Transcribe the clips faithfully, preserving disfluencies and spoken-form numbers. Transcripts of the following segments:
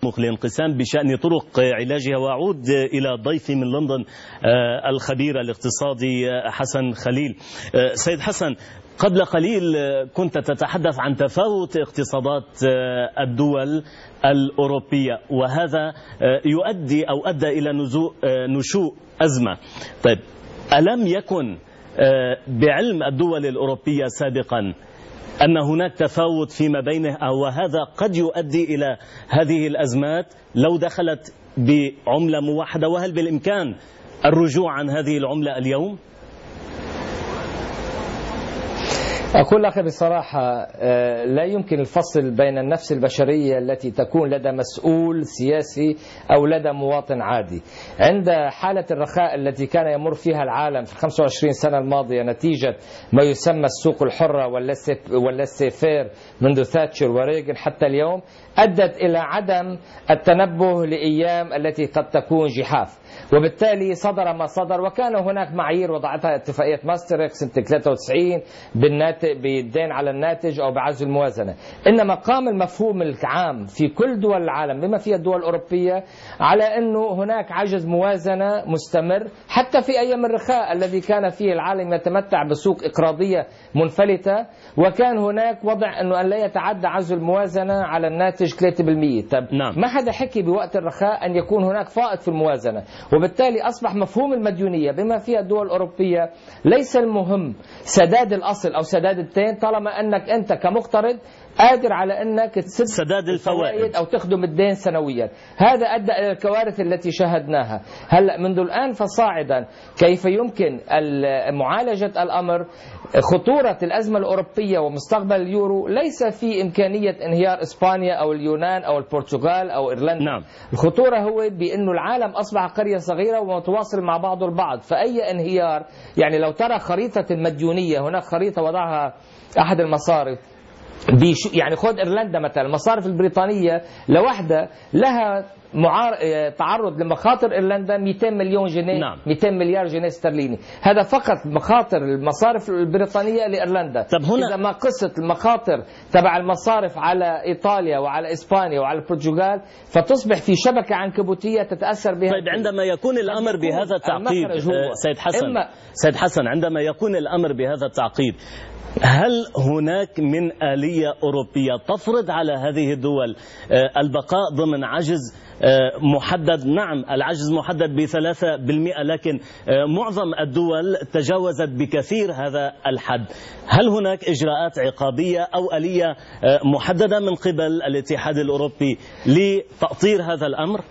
تسمح لانقسام بشأن طرق علاجها. وأعود إلى ضيفي من لندن الخبير الاقتصادي حسن خليل. سيد حسن، قبل قليل كنت تتحدث عن تفاوت اقتصادات الدول الأوروبية، وهذا يؤدي أو أدى إلى نشوء أزمة. طيب، ألم يكن بعلم الدول الأوروبية سابقا أن هناك تفاوت فيما بينها، وهذا قد يؤدي إلى هذه الأزمات لو دخلت بعملة موحدة؟ وهل بالإمكان الرجوع عن هذه العملة اليوم؟ أقول لك بصراحة لا يمكن الفصل بين النفس البشرية التي تكون لدى مسؤول سياسي أو لدى مواطن عادي. عند حالة الرخاء التي كان يمر فيها العالم في خمسة وعشرين سنة الماضية نتيجة ما يسمى السوق الحرة واللاسيفير منذ ثاتشر وريغن حتى اليوم، أدت إلى عدم التنبه لأيام التي قد تكون جحاف، وبالتالي صدر ما صدر. وكان هناك معايير وضعتها اتفاقية ماستريخت سنة ثلاثة وتسعين بالدين على الناتج أو بعزل الموازنة. إنما قام المفهوم العام في كل دول العالم بما فيها الدول الأوروبية على أنه هناك عجز موازنة مستمر حتى في أيام الرخاء الذي كان فيه العالم يتمتع بسوق إقراضية منفلتة، وكان هناك وضع أنه أن لا يتعدى عجز الموازنة على الناتج ثلاثة بالمئة. طب نعم. ما حدا حكي بوقت الرخاء أن يكون هناك فائض في الموازنة، وبالتالي أصبح مفهوم المديونية بما فيها الدول الأوروبية ليس المهم سداد الأصل أو سداد الدين، طالما أنك أنت كمقترض قادر على أنك تسد سداد الفوائد أو تخدم الدين سنويا. هذا أدى إلى الكوارث التي شاهدناها. هلأ منذ الآن فصاعدا كيف يمكن معالجة الأمر؟ خطورة الأزمة الأوروبية ومستقبل اليورو ليس في إمكانية انهيار إسبانيا أو اليونان أو البرتغال أو إيرلندا. نعم. الخطورة هو بأنه العالم أصبح قرية صغيرة ومتواصل مع بعضه البعض، فأي انهيار، يعني لو ترى خريطة المديونية، هناك خريطة وضعها أحد المصارف، يعني خذ إيرلندا مثلا، المصارف البريطانية لوحدها لها معار... تعرض لمخاطر إيرلندا مئتين مليون جنيه. نعم. مئتين مليار جنيه استرليني. هذا فقط مخاطر المصارف البريطانية لإيرلندا. طب هنا... إذا ما قصة المخاطر تبع المصارف على إيطاليا وعلى إسبانيا وعلى البرتغال فتصبح في شبكة عنكبوتية تتأثر بها. طيب، عندما يكون الأمر بهذا التعقيد سيد حسن إما... سيد حسن عندما يكون الأمر بهذا التعقيد، هل هناك من آلية أوروبية تفرض على هذه الدول البقاء ضمن عجز محدد؟ نعم، العجز محدد بثلاثة بالمئة، لكن معظم الدول تجاوزت بكثير هذا الحد. هل هناك إجراءات عقابية أو آلية محددة من قبل الاتحاد الأوروبي لتأطير هذا الأمر؟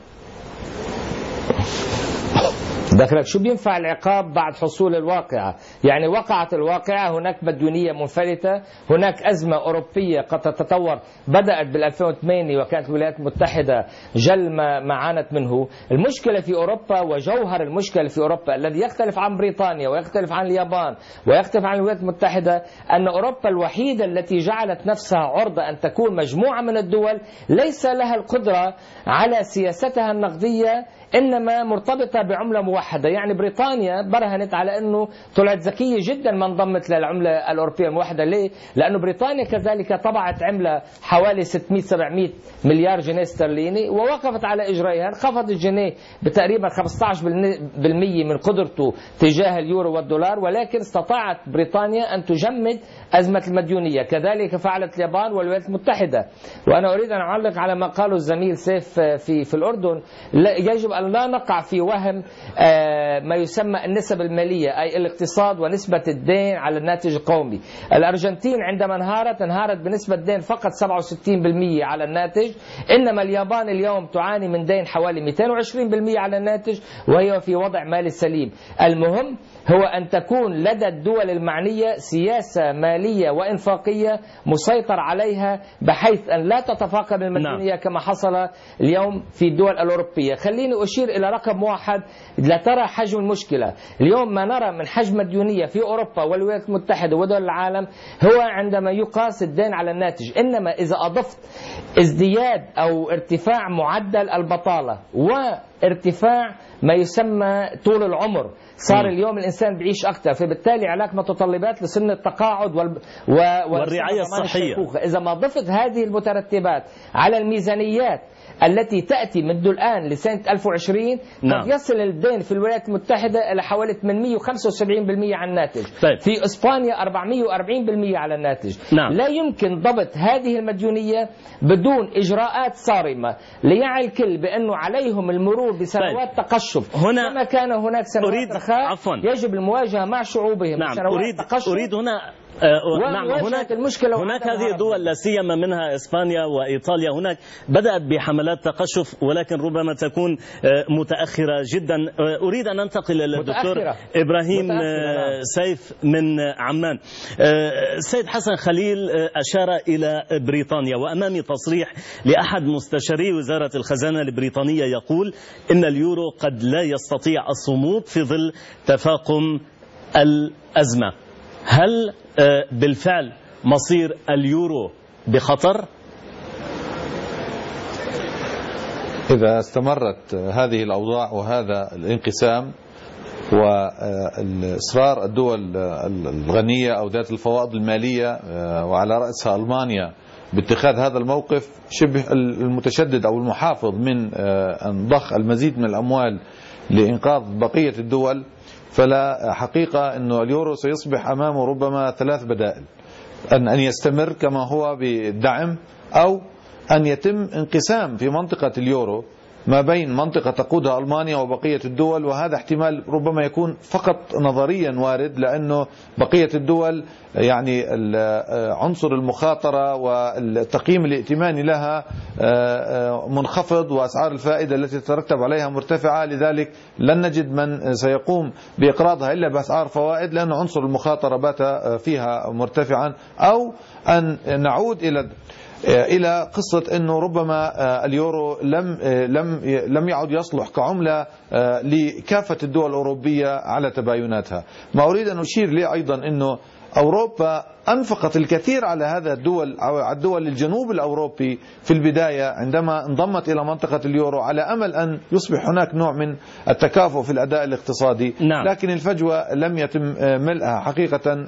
دخلك شو بينفع العقاب بعد حصول الواقعة؟ يعني وقعت الواقعة، هناك مديونية منفلتة، هناك أزمة أوروبية قد تتطور، بدأت بال ألفين وثمانية وكانت الولايات المتحدة جل ما, ما عانت منه. المشكلة في أوروبا وجوهر المشكلة في أوروبا الذي يختلف عن بريطانيا ويختلف عن اليابان ويختلف عن الولايات المتحدة أن أوروبا الوحيدة التي جعلت نفسها عرضة أن تكون مجموعة من الدول ليس لها القدرة على سياستها النقدية، إنما مرتبطة بعملة موحدة. يعني بريطانيا برهنت على أنه طلعت ذكية جدا ما انضمت للعملة الأوروبية الموحدة. ليه؟ لأنه بريطانيا كذلك طبعت عملة حوالي ستمئة سبعمئة مليار جنيه استرليني ووقفت على إجرائها، انخفض الجنيه بتقريبا خمسة عشر بالمئة من قدرته تجاه اليورو والدولار، ولكن استطاعت بريطانيا أن تجمد أزمة المديونية. كذلك فعلت اليابان والولايات المتحدة. وأنا أريد أن أعلق على ما قاله الزميل سيف في في الأردن. يجب أن لا نقع في وهم ما يسمى النسب المالية، أي الاقتصاد ونسبة الدين على الناتج القومي. الأرجنتين عندما انهارت انهارت بنسبة دين فقط سبعة وستين بالمئة على الناتج، إنما اليابان اليوم تعاني من دين حوالي مئتين وعشرين بالمئة على الناتج وهي في وضع مالي سليم. المهم هو أن تكون لدى الدول المعنية سياسة مالية وإنفاقية مسيطر عليها بحيث أن لا تتفاقم المديونية كما حصل اليوم في الدول الأوروبية. خليني أشير إلى رقم واحد لترى حجم المشكلة. اليوم ما نرى من حجم مديونية في أوروبا والولايات المتحدة ودول العالم هو عندما يقاس الدين على الناتج. إنما إذا أضفت ازدياد أو ارتفاع معدل البطالة و ارتفاع ما يسمى طول العمر. صار م. اليوم الإنسان بيعيش أكثر، فبالتالي عليك متطلبات لسن التقاعد وال... و... والرعاية الصحية. إذا ما ضفت هذه المترتبات على الميزانيات التي تأتي منذ الآن لسنة ألف وعشرين نعم. قد يصل الدين في الولايات المتحدة إلى حوالي ثمانمئة وخمسة وسبعين بالمئة على الناتج. طيب. في إسبانيا أربعمئة وأربعين بالمئة على الناتج. نعم. لا يمكن ضبط هذه المديونية بدون إجراءات صارمة ليعي الكل بأنه عليهم المرور بسنوات طيب. تقشف. هنا كما كان هناك سنوات أريد رخاء عفوا. يجب المواجهة مع شعوبهم. نعم. سنوات أريد تقشف أريد هنا آه نعم هناك المشكلة هناك هذه الدول لا سيما منها اسبانيا وايطاليا هناك بدات بحملات تقشف، ولكن ربما تكون آه متاخره جدا. آه اريد ان انتقل للدكتور ابراهيم آه سيف من عمان. آه سيد حسن خليل آه اشار الى بريطانيا، وامامي تصريح لاحد مستشاري وزاره الخزانه البريطانيه يقول ان اليورو قد لا يستطيع الصمود في ظل تفاقم الازمه. هل بالفعل مصير اليورو بخطر؟ إذا استمرت هذه الأوضاع وهذا الانقسام والإصرار الدول الغنية أو ذات الفوائد المالية وعلى رأسها ألمانيا باتخاذ هذا الموقف شبه المتشدد أو المحافظ من أن ضخ المزيد من الأموال لإنقاذ بقية الدول، فلا حقيقة أنه اليورو سيصبح أمامه ربما ثلاث بدائل: أن أن يستمر كما هو بالدعم، أو أن يتم انقسام في منطقة اليورو ما بين منطقة تقودها ألمانيا وبقية الدول، وهذا احتمال ربما يكون فقط نظريا وارد، لأنه بقية الدول يعني عنصر المخاطرة والتقييم الائتماني لها منخفض، وأسعار الفائدة التي تترتب عليها مرتفعة، لذلك لن نجد من سيقوم بإقراضها إلا بأسعار فوائد، لأن عنصر المخاطرة بات فيها مرتفعا. أو أن نعود إلى إلى قصة أنه ربما اليورو لم لم لم يعد يصلح كعملة لكافة الدول الأوروبية على تبايناتها. ما أريد أن أشير لي أيضا أنه أوروبا أنفقت الكثير على هذا الدول أو على الدول الجنوب الأوروبي في البداية عندما انضمت إلى منطقة اليورو، على أمل أن يصبح هناك نوع من التكافؤ في الأداء الاقتصادي. نعم. لكن الفجوة لم يتم ملئها حقيقة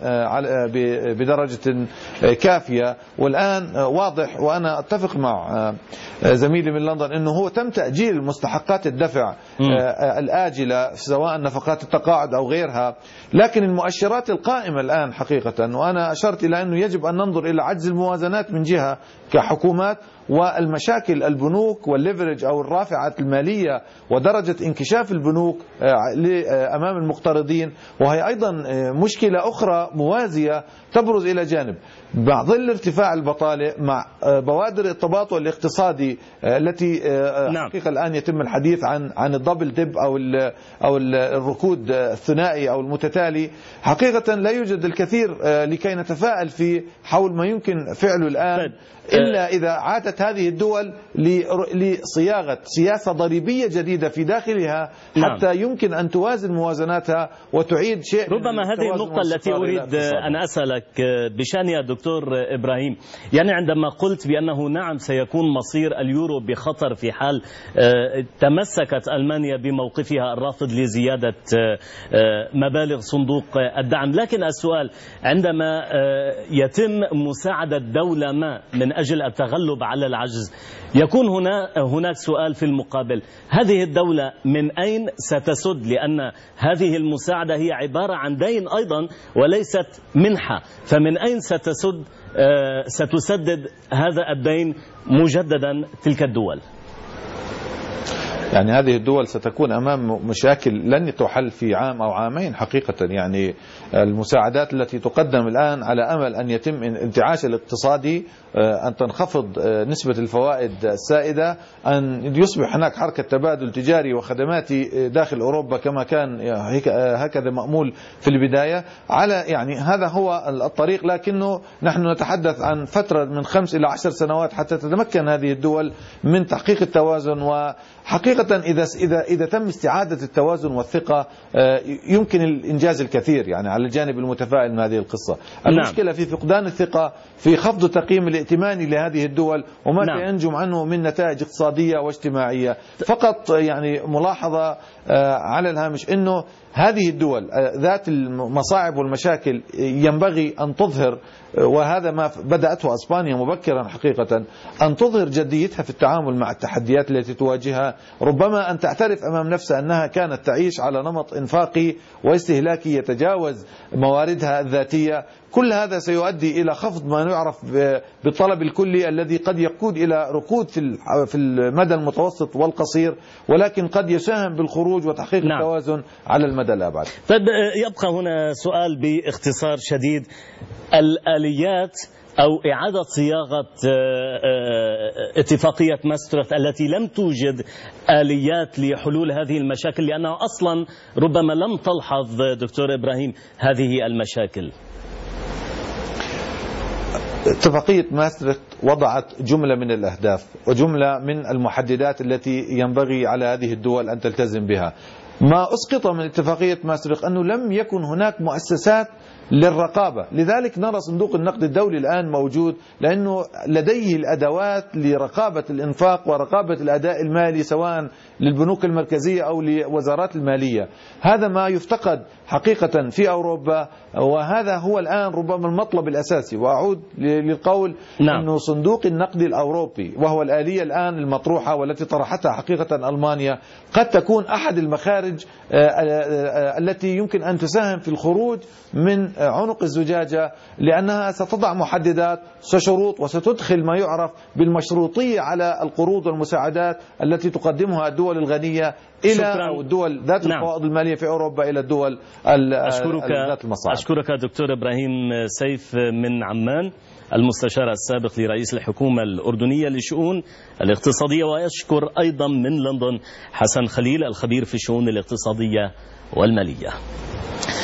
بدرجة كافية، والآن واضح، وأنا أتفق مع زميلي من لندن، أنه هو تم تأجيل مستحقات الدفع م. الآجلة سواء نفقات التقاعد أو غيرها، لكن المؤشرات القائمة الآن حقيقة، وأنا أشرت إلى أنه يجب أن ننظر إلى عجز الموازنات من جهة كحكومات، والمشاكل البنوك والليفرج أو الرافعة المالية ودرجة انكشاف البنوك أمام المقترضين، وهي أيضا مشكلة أخرى موازية تبرز إلى جانب مع ظل ارتفاع البطالة، مع بوادر التباطؤ الاقتصادي التي حقيقة الآن يتم الحديث عن عن الدبل ديب أو أو الركود الثنائي أو المتتالي. حقيقة لا يوجد الكثير لكي نتفائل في حول ما يمكن فعله الآن، إلا إذا عادت هذه الدول لصياغة سياسة ضريبية جديدة في داخلها حتى نعم. يمكن أن توازن موازناتها وتعيد شيء. ربما هذه النقطة التي أريد أن أسألك بشأنها دكتور إبراهيم، يعني عندما قلت بأنه نعم سيكون مصير اليورو بخطر في حال تمسكت ألمانيا بموقفها الرافض لزيادة مبالغ صندوق الدعم، لكن السؤال عندما يتم مساعدة دولة ما من أجل التغلب على العجز، يكون هنا هناك سؤال في المقابل: هذه الدولة من أين ستسد؟ لأن هذه المساعدة هي عبارة عن دين أيضا وليست منحة، فمن أين ستسد ستسدد هذا الدين مجددا تلك الدول؟ يعني هذه الدول ستكون أمام مشاكل لن تحل في عام أو عامين حقيقة. يعني المساعدات التي تقدم الآن على أمل أن يتم انتعاش الاقتصادي، أن تنخفض نسبة الفوائد السائدة، أن يصبح هناك حركة تبادل تجاري وخدماتي داخل أوروبا كما كان هكذا مأمول في البداية، على يعني هذا هو الطريق. لكنه نحن نتحدث عن فترة من خمس إلى عشر سنوات حتى تتمكن هذه الدول من تحقيق التوازن. وحقيقة حقيقة إذا إذا إذا تم استعادة التوازن والثقة يمكن الإنجاز الكثير يعني على الجانب المتفائل من هذه القصة. المشكلة في فقدان الثقة، في خفض التقييم الائتماني لهذه الدول وما نعم. ينجم عنه من نتائج اقتصادية واجتماعية. فقط يعني ملاحظة على الهامش أنه هذه الدول ذات المصاعب والمشاكل ينبغي أن تظهر، وهذا ما بدأته أسبانيا مبكرا حقيقة، أن تظهر جديتها في التعامل مع التحديات التي تواجهها، ربما أن تعترف أمام نفسها أنها كانت تعيش على نمط إنفاقي واستهلاكي يتجاوز مواردها الذاتية. كل هذا سيؤدي إلى خفض ما يعرف بالطلب الكلي الذي قد يقود إلى ركود في المدى المتوسط والقصير، ولكن قد يساهم بالخروج وتحقيق نعم. التوازن على المدى الأبعد. طيب يبقى هنا سؤال باختصار شديد، الآليات أو إعادة صياغة اتفاقية ماستريخت التي لم توجد آليات لحلول هذه المشاكل، لأنها أصلا ربما لم تلحظ دكتور إبراهيم هذه المشاكل. اتفاقية ماستريخت وضعت جملة من الأهداف وجملة من المحددات التي ينبغي على هذه الدول أن تلتزم بها. ما أسقط من اتفاقية ماستريخت أنه لم يكن هناك مؤسسات للرقابة، لذلك نرى صندوق النقد الدولي الآن موجود لأنه لديه الأدوات لرقابة الإنفاق ورقابة الأداء المالي سواء للبنوك المركزية أو لوزارات المالية. هذا ما يفتقد حقيقة في أوروبا، وهذا هو الآن ربما المطلب الأساسي. وأعود للقول نعم. أنه صندوق النقد الأوروبي وهو الآلية الآن المطروحة والتي طرحتها حقيقة ألمانيا قد تكون أحد المخارج التي يمكن أن تساهم في الخروج من عنق الزجاجة، لأنها ستضع محددات وشروط وستدخل ما يعرف بالمشروطية على القروض والمساعدات التي تقدمها الدول الغنية إلى أو الدول ذات نعم. الفوائد المالية في أوروبا إلى الدول أشكرك ذات المصاعب. أشكرك دكتور إبراهيم سيف من عمان، المستشار السابق لرئيس الحكومة الأردنية للشؤون الاقتصادية، وأشكر أيضا من لندن حسن خليل الخبير في الشؤون الاقتصادية والمالية.